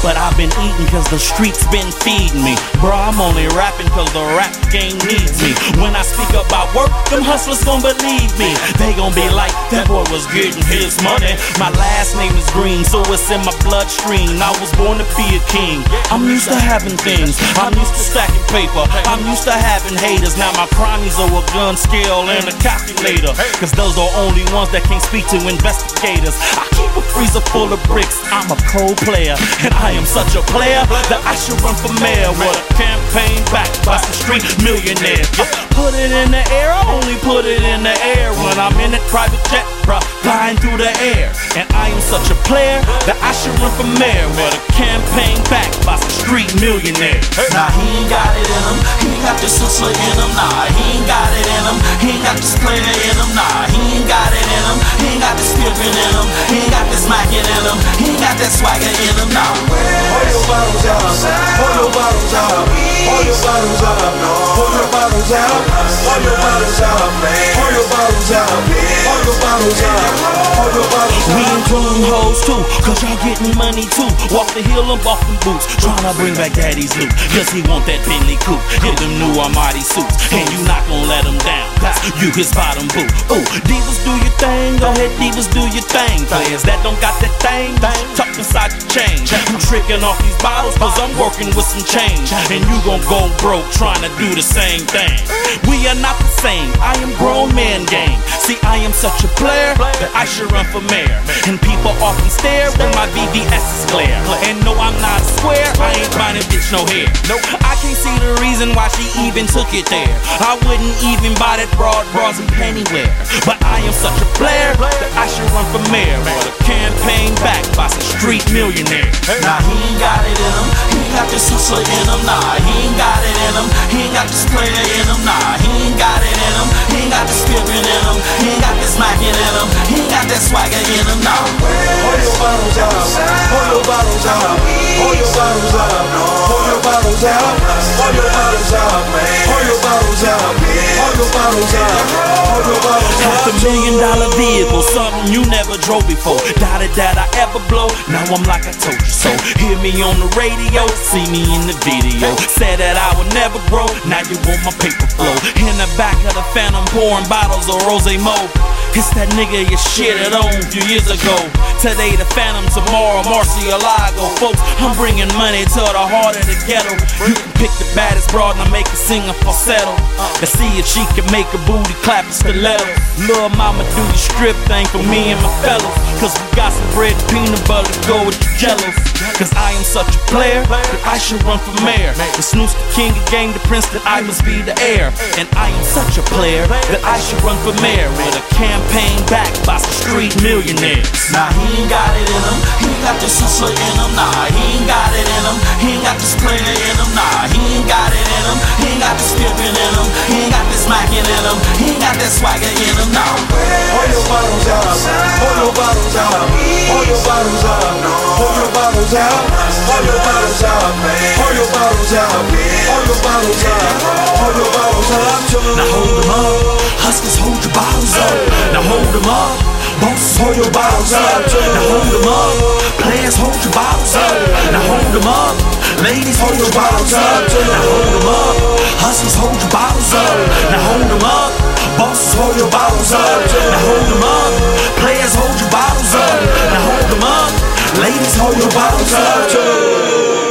but I've been eating cause the streets been feeding me. Bro, I'm only rapping cause the rap game needs me. When I speak about work, them hustlers gon' believe me. They gon' be like, that boy was getting his money. My last name is Green, so it's in my bloodstream. I was born to be a king. I'm used to having things, I'm used to stacking paper, I'm used to having haters. Now my cronies are a gun scale and a calculator, cause those are only ones that can't speak to investigators. I keep a freezer full of bricks, I'm a cold player, and I am such a player that I should run for mayor with a campaign backed by some street millionaires. Put it in the air, I only put it in the air when I'm in that private jet, bruh, flying through the air. And I am such a player that I should run for mayor with a campaign backed by some street millionaires. Nah, he ain't got it in him, he ain't got this hustler in him. Nah, he ain't got it in him, he ain't got this player in him. Nah, he ain't got it in him, he ain't got this pimpin' in him, he ain't got this mackin' in him, he ain't got that swagger in him. Nah, hold your bottles out, hold your bottles out, hold your bottles out, hold your bottles out, hold your bottles out, hold your bottles out, hold your bottles out, hold your bottles out. We include hoes too, cause y'all getting money too. Walk the hill and walk them boots, tryna bring back daddy's loot, cause he want that Bentley coupe, hit them new Armani suits, and you not gon' let him down, you his bottom boot. Ooh, divas do your thing, go ahead divas do your thing. Players that don't got that thing, tucked inside your chain. I'm tricking off these bottles cause I'm working with some change, and you gon' go broke trying to do the same thing. We are not the same, I am grown man game. See, I am such a player that I should run for mayor, and people often stare when my VVS is clear. And no, I'm not a square, I ain't buying a bitch no hair. No, I can't see the reason why she even took it there. I wouldn't even buy that broad bras and pennyware. But I am such a player that I should run for mayor with a campaign backed by some street millionaires. Nah, he ain't got it in him, he ain't got this hustler in him. Nah, he ain't got it in him, he ain't got this player in him. Nah, he ain't got it in him, he ain't got this pimpin' in him, he ain't got this mackin' in him, he ain't got that swagger in him. Nah, hold your bottles out, hold your bottles out, hold your bottles out, hold your bottles out, hold your bottles out, hold your bottles out, hold your bottles out, hold your bottles out. $500,000 vehicle, something you never drove before. Doubted that I ever blow, now I'm like I told you so. Hear me on the radio, see me in the video. Said that I would never grow, now you want my paper flow. In the back of the Phantom pouring bottles of Rose Mo. It's that nigga you shitted on a few years ago. Today the Phantom, tomorrow Marcialago. Folks, I'm bringing money to the heart of the ghetto. You can pick the baddest broad and I make her sing a falsetto, to see if she can make a booty clap a stiletto. Lil' mama do the strip thing for me and my fellas, cause we got some bread and peanut butter to go with the jellos. Cause I am such a player that I should run for mayor. The Snooze the king of game, the prince that I must be the heir. And I am such a player that I should run for mayor with a campaign backed by some street millionaires. Nah, he ain't got it in him, he ain't got this hustler in him. Nah, he ain't got it in him, he ain't got this player in him. Nah, he ain't got it in him, he ain't got this pimpin' in him, he ain't got this mackin' in him, he ain't got that swagger in him. Nah, hold your bottles out, hold your bottles out, hold your bottles out, hold your bottles out, hold your bottles out, hold your bottles out, hold your bottles out, hold your bottles out. Now hold them up, hustlers hold your bottles up. Now hold them up, bosses hold your bottles up. Now hold them up, players hold your bottles up. Now hold them up, ladies hold your bottles up. Now hold them up, hustlers hold your bottles up. Now hold them up, bosses hold your bottles up. Now hold them up, players hold your bottles up. Now hold them up, ladies hold your bottles up.